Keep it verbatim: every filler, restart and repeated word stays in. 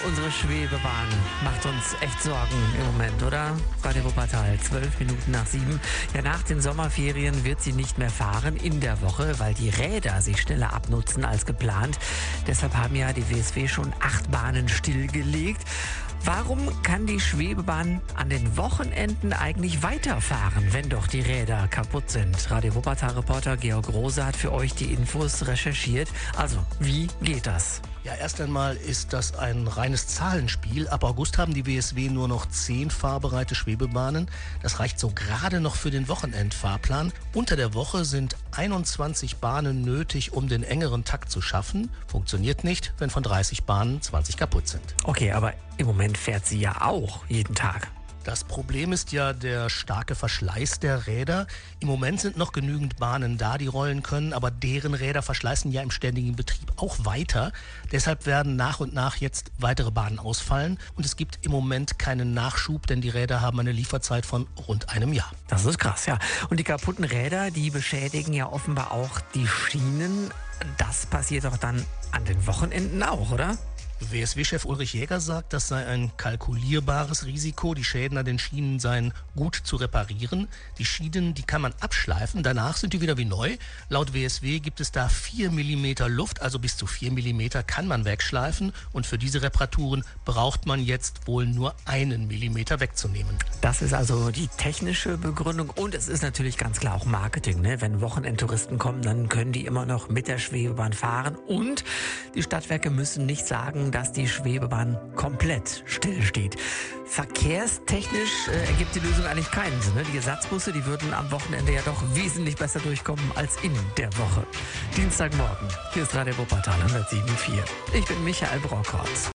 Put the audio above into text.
unsere Schwebebahn macht uns echt Sorgen im Moment, oder? Radio Wuppertal, zwölf Minuten nach sieben. Ja, nach den Sommerferien wird sie nicht mehr fahren in der Woche, weil die Räder sich schneller abnutzen als geplant. Deshalb haben ja die W S W schon acht Bahnen stillgelegt. Warum kann die Schwebebahn an den Wochenenden eigentlich weiterfahren, wenn doch die Räder kaputt sind? Radio Wuppertal-Reporter Georg Rose hat für euch die Infos recherchiert. Also, wie geht das? Ja, erst einmal ist das ein reines Zahlenspiel. Ab August haben die W S W nur noch zehn fahrbereite Schwebebahnen. Das reicht so gerade noch für den Wochenendfahrplan. Unter der Woche sind einundzwanzig Bahnen nötig, um den engeren Takt zu schaffen. Funktioniert nicht, wenn von dreißig Bahnen zwanzig kaputt sind. Okay, aber im Moment fährt sie ja auch jeden Tag. Das Problem ist ja der starke Verschleiß der Räder. Im Moment sind noch genügend Bahnen da, die rollen können, aber deren Räder verschleißen ja im ständigen Betrieb auch weiter. Deshalb werden nach und nach jetzt weitere Bahnen ausfallen und es gibt im Moment keinen Nachschub, denn die Räder haben eine Lieferzeit von rund einem Jahr. Das ist krass, ja. Und die kaputten Räder, die beschädigen ja offenbar auch die Schienen. Das passiert doch dann an den Wochenenden auch, oder? W S W-Chef Ulrich Jäger sagt, das sei ein kalkulierbares Risiko. Die Schäden an den Schienen seien gut zu reparieren. Die Schienen, die kann man abschleifen, danach sind die wieder wie neu. Laut W S W gibt es da vier Millimeter Luft, also bis zu vier Millimeter kann man wegschleifen. Und für diese Reparaturen braucht man jetzt wohl nur einen Millimeter wegzunehmen. Das ist also die technische Begründung und es ist natürlich ganz klar auch Marketing, ne? Wenn Wochenendtouristen kommen, dann können die immer noch mit der Schwebebahn fahren und die Stadtwerke müssen nicht sagen, dass die Schwebebahn komplett stillsteht. Verkehrstechnisch äh, ergibt die Lösung eigentlich keinen Sinn. Ne? Die Ersatzbusse, die würden am Wochenende ja doch wesentlich besser durchkommen als in der Woche. Dienstagmorgen, hier ist Radio Wuppertal hundertsieben Komma vier. Ich bin Michael Brockhaus.